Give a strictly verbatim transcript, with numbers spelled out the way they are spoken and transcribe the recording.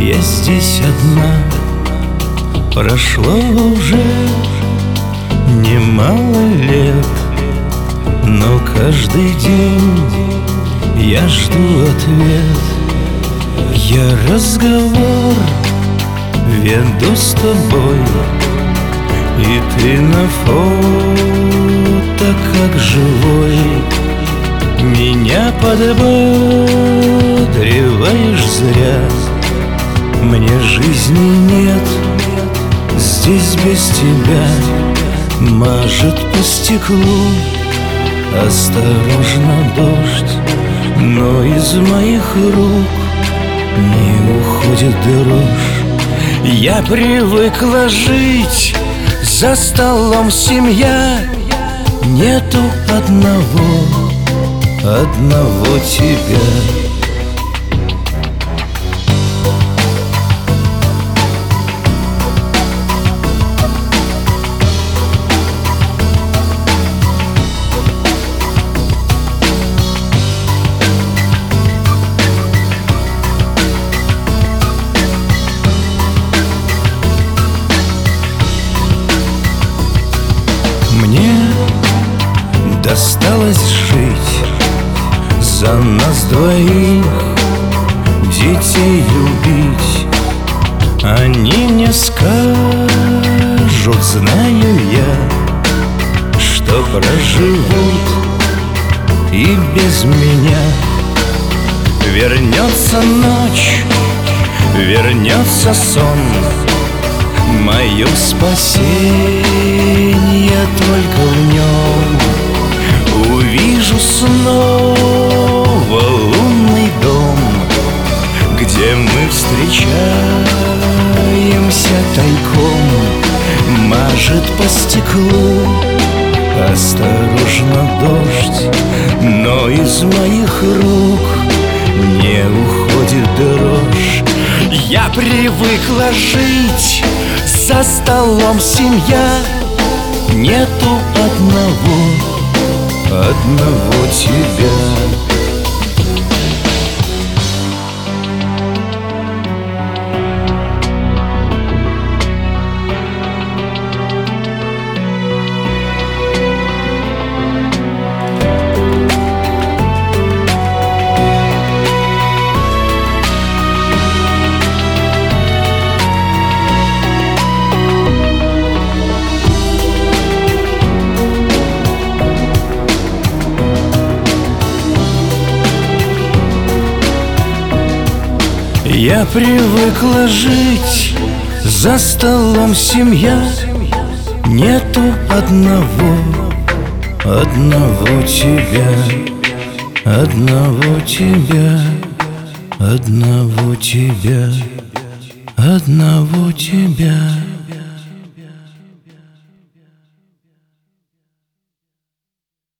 Я здесь одна. Прошло уже немало лет, но каждый день я жду ответ. Я разговор веду с тобой, и ты на фото как живой. Меня подбодриваешь зря. Мне жизни нет здесь без тебя. Мажет по стеклу осторожно дождь, но из моих рук не уходит дрожь. Я привыкла жить, за столом семья. Нету одного, одного тебя. Мне досталось жить за нас двоих, детей любить. Они мне скажут, знаю я, что проживут и без меня. Вернется ночь, вернется сон, мое спасение только в нем. Увижу снова лунный дом, где мы встречаемся тайком. Мажет по стеклу осторожно дождь, но из моих рук не уходит дрожь. Я привыкла жить, за столом семья. Нету одного, одного тебя. Я привыкла жить, за столом семья. Нету одного, одного тебя, одного тебя, одного тебя, одного тебя.